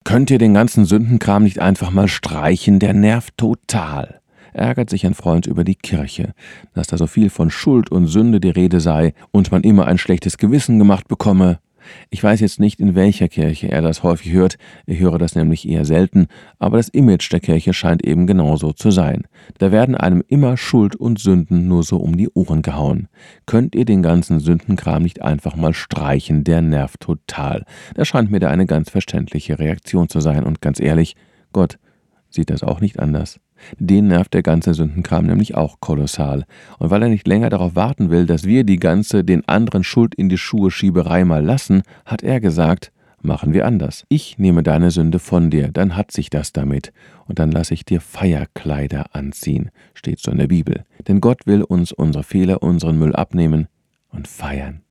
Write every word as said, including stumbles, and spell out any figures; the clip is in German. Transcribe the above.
Könnt ihr den ganzen Sündenkram nicht einfach mal streichen? Der nervt total. Ärgert sich ein Freund über die Kirche, dass da so viel von Schuld und Sünde die Rede sei und man immer ein schlechtes Gewissen gemacht bekomme. Ich weiß jetzt nicht, in welcher Kirche er das häufig hört, ich höre das nämlich eher selten, aber das Image der Kirche scheint eben genauso zu sein. Da werden einem immer Schuld und Sünden nur so um die Ohren gehauen. Könnt ihr den ganzen Sündenkram nicht einfach mal streichen? Der nervt total. Das scheint mir da eine ganz verständliche Reaktion zu sein und ganz ehrlich, Gott sieht das auch nicht anders. Den nervt der ganze Sündenkram nämlich auch kolossal. Und weil er nicht länger darauf warten will, dass wir die ganze den anderen Schuld in die Schuhe Schieberei mal lassen, hat er gesagt, machen wir anders. Ich nehme deine Sünde von dir, dann hat sich das damit. Und dann lasse ich dir Feierkleider anziehen, steht so in der Bibel. Denn Gott will uns unsere Fehler, unseren Müll abnehmen und feiern.